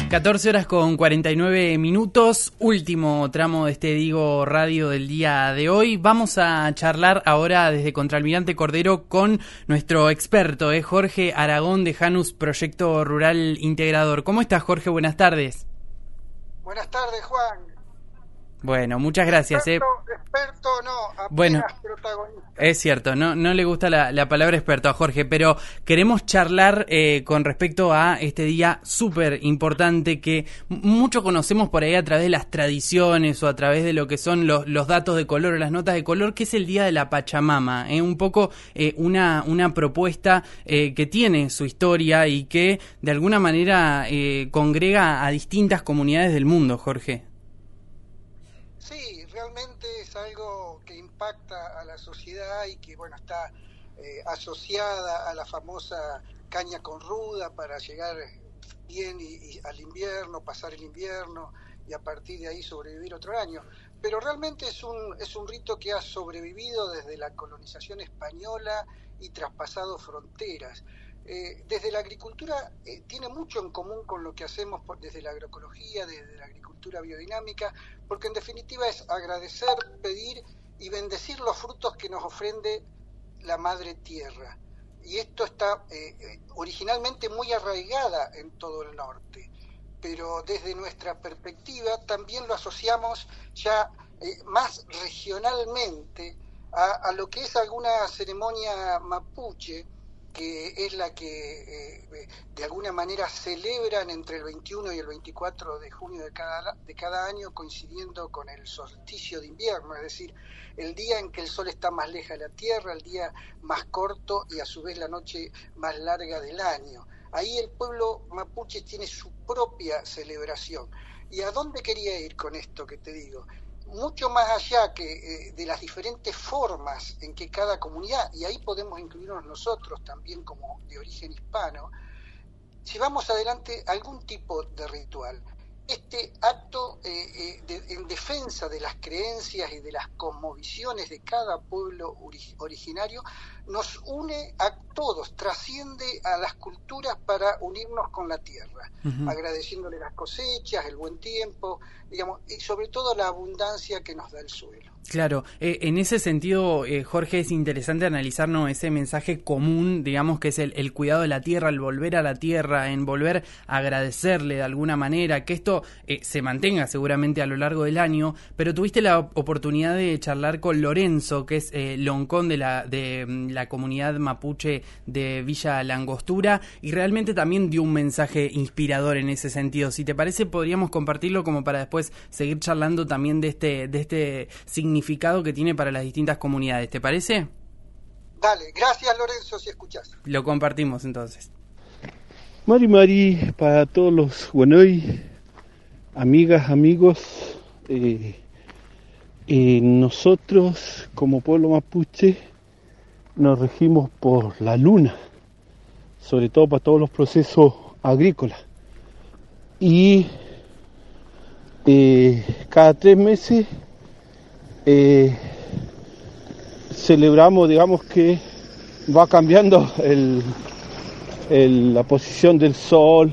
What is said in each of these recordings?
14 horas con 49 minutos, último tramo de este Digo Radio del día de hoy. Vamos a charlar ahora desde Contralmirante Cordero con nuestro experto, Jorge Aragón de Janus Proyecto Rural Integrador. ¿Cómo estás, Jorge? Buenas tardes. Buenas tardes, Juan. Bueno, muchas gracias. Experto no, apenas bueno, protagonista. Es cierto, no le gusta la palabra experto a Jorge, pero queremos charlar con respecto a este día súper importante que mucho conocemos por ahí a través de las tradiciones o a través de lo que son los datos de color o las notas de color, que es el Día de la Pachamama. Un poco una propuesta que tiene su historia y que de alguna manera congrega a distintas comunidades del mundo, Jorge. Sí, realmente es algo que impacta a la sociedad y que está asociada a la famosa caña con ruda para llegar bien y al invierno, pasar el invierno y a partir de ahí sobrevivir otro año. Pero realmente es un rito que ha sobrevivido desde la colonización española y traspasado fronteras. Desde la agricultura tiene mucho en común con lo que hacemos desde la agroecología, desde la agricultura biodinámica, porque en definitiva es agradecer, pedir y bendecir los frutos que nos ofrende la madre tierra. Y esto está originalmente muy arraigada en todo el norte, pero desde nuestra perspectiva también lo asociamos ya más regionalmente a lo que es alguna ceremonia mapuche, que es la que de alguna manera celebran entre el 21 y el 24 de junio de cada año, coincidiendo con el solsticio de invierno, es decir, el día en que el sol está más lejos de la tierra, el día más corto y a su vez la noche más larga del año. Ahí el pueblo mapuche tiene su propia celebración. ¿Y a dónde quería ir con esto que te digo? Mucho más allá que de las diferentes formas en que cada comunidad, y ahí podemos incluirnos nosotros también como de origen hispano, llevamos adelante algún tipo de ritual. Este acto en defensa de las creencias y de las cosmovisiones de cada pueblo originario nos une a todos, trasciende a las culturas para unirnos con la tierra, agradeciéndole las cosechas, el buen tiempo, y sobre todo la abundancia que nos da el suelo. Claro, en ese sentido, Jorge, es interesante analizarnos ese mensaje común, digamos, que es el cuidado de la tierra, el volver a la tierra, en volver a agradecerle de alguna manera, que esto se mantenga seguramente a lo largo del año, pero tuviste la oportunidad de charlar con Lorenzo, que es loncón de la comunidad mapuche de Villa Langostura, y realmente también dio un mensaje inspirador en ese sentido. Si te parece, podríamos compartirlo como para después seguir charlando también de este significado que tiene para las distintas comunidades. ¿Te parece? Dale, gracias Lorenzo, si escuchás. Lo compartimos entonces. Mari, para todos los guanoy, amigas, amigos, nosotros como pueblo mapuche nos regimos por la luna, sobre todo para todos los procesos agrícolas. Y cada 3 meses celebramos, digamos, que va cambiando la posición del sol.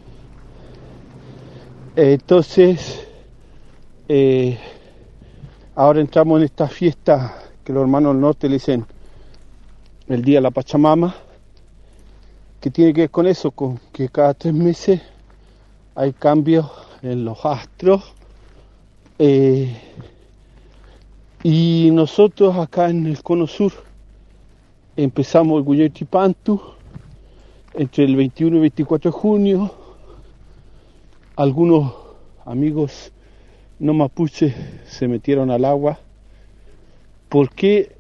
Entonces ahora entramos en esta fiesta que los hermanos del norte le dicen el Día de la Pachamama, que tiene que ver con eso, con que cada 3 meses hay cambios en los astros, y nosotros acá en el Cono Sur empezamos el Guyaytipantu entre el 21 y 24 de junio. Algunos amigos no mapuches se metieron al agua porque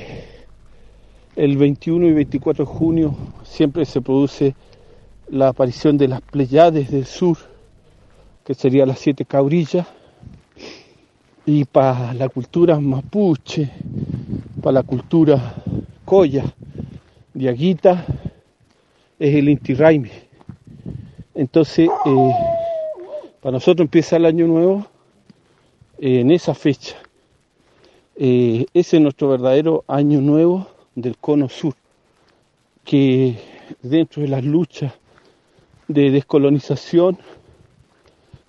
el 21 y 24 de junio siempre se produce la aparición de las Pleiades del sur, que serían las 7 cabrillas. Y para la cultura mapuche, para la cultura coya, diaguita, es el Inti Raymi. Entonces, para nosotros empieza el año nuevo en esa fecha. Ese es nuestro verdadero año nuevo del Cono Sur, que dentro de las luchas de descolonización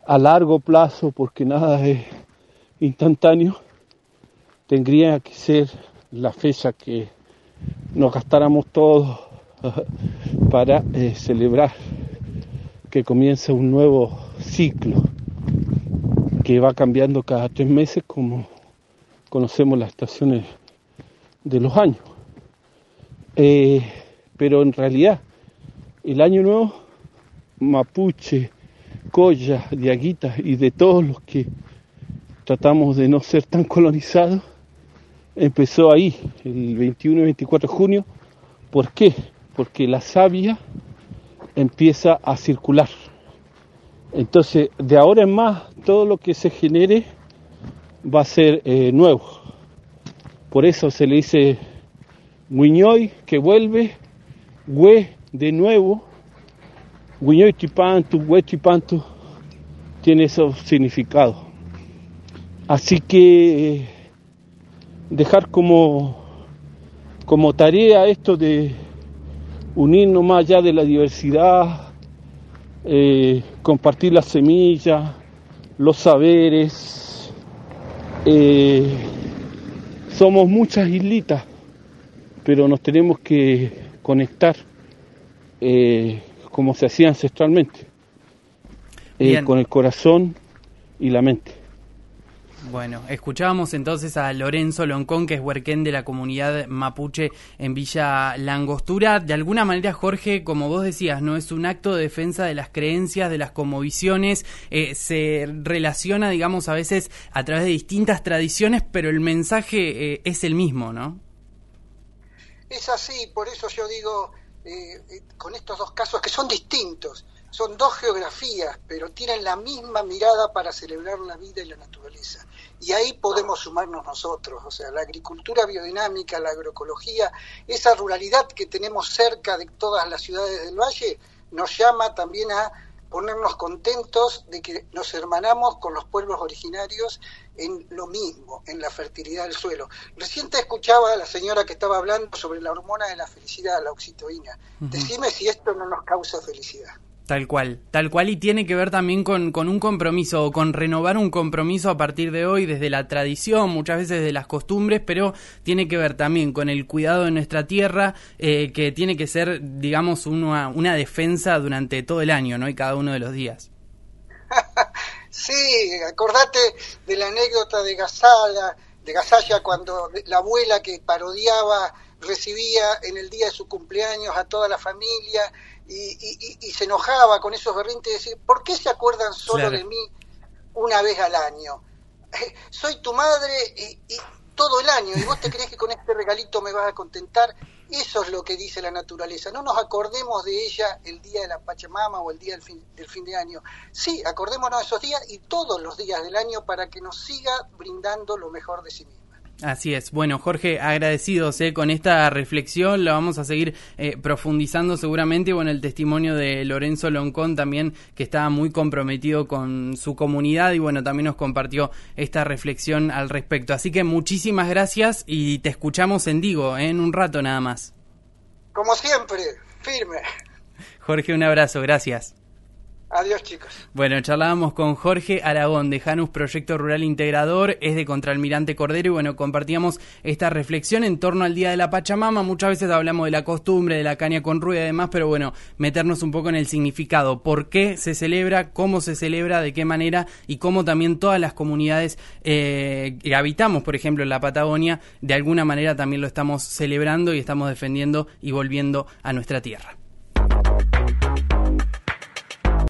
a largo plazo, porque nada es instantáneo, tendría que ser la fecha que nos gastáramos todos para celebrar que comienza un nuevo ciclo que va cambiando cada 3 meses, como conocemos las estaciones de los años. Pero en realidad el año nuevo mapuche, colla, diaguitas y de todos los que tratamos de no ser tan colonizados, empezó ahí, el 21 y 24 de junio. ¿Por qué? Porque la savia empieza a circular. Entonces, de ahora en más, todo lo que se genere va a ser nuevo. Por eso se le dice Guiñoy, que vuelve, Hue, de nuevo, Guiñoy Chipantu, Hue Chipantu, tiene esos significados. Así que dejar como tarea esto de unirnos más allá de la diversidad, compartir las semillas, los saberes. Somos muchas islitas, pero nos tenemos que conectar como se hacía ancestralmente, con el corazón y la mente. Bueno, escuchábamos entonces a Lorenzo Loncón, que es huerquén de la comunidad mapuche en Villa La Angostura. De alguna manera, Jorge, como vos decías, no es un acto de defensa de las creencias, de las cosmovisiones, se relaciona, digamos, a veces a través de distintas tradiciones, pero el mensaje es el mismo, ¿no? Es así, por eso yo digo, con estos dos casos que son distintos, son dos geografías, pero tienen la misma mirada para celebrar la vida y la naturaleza. Y ahí podemos sumarnos nosotros, o sea, la agricultura biodinámica, la agroecología, esa ruralidad que tenemos cerca de todas las ciudades del valle, nos llama también a ponernos contentos de que nos hermanamos con los pueblos originarios en lo mismo, en la fertilidad del suelo. Recién te escuchaba a la señora que estaba hablando sobre la hormona de la felicidad, la oxitocina. Decime si esto no nos causa felicidad. Tal cual, y tiene que ver también con un compromiso, o con renovar un compromiso a partir de hoy, desde la tradición, muchas veces de las costumbres, pero tiene que ver también con el cuidado de nuestra tierra, que tiene que ser, digamos, una defensa durante todo el año, ¿no? Y cada uno de los días. Sí, acordate de la anécdota de Gasalla, cuando la abuela que parodiaba recibía en el día de su cumpleaños a toda la familia y se enojaba con esos berrintes y decía, ¿por qué se acuerdan solo de mí una vez al año? Soy tu madre y todo el año, y vos te crees que con este regalito me vas a contentar. Eso es lo que dice la naturaleza. No nos acordemos de ella el día de la Pachamama o el día del fin de año. Sí, acordémonos de esos días y todos los días del año para que nos siga brindando lo mejor de sí misma. Así es. Bueno, Jorge, agradecidos con esta reflexión, la vamos a seguir profundizando seguramente. Bueno, el testimonio de Lorenzo Loncón también, que estaba muy comprometido con su comunidad y bueno, también nos compartió esta reflexión al respecto. Así que muchísimas gracias y te escuchamos en Digo, en un rato nada más. Como siempre, firme. Jorge, un abrazo, gracias. Adiós, chicos. Bueno, charlábamos con Jorge Aragón de Janus Proyecto Rural Integrador, es de Contralmirante Cordero y bueno, compartíamos esta reflexión en torno al Día de la Pachamama. Muchas veces hablamos de la costumbre, de la caña con rueda y demás, pero bueno, meternos un poco en el significado, por qué se celebra, cómo se celebra, de qué manera y cómo también todas las comunidades que habitamos, por ejemplo, en la Patagonia, de alguna manera también lo estamos celebrando y estamos defendiendo y volviendo a nuestra tierra.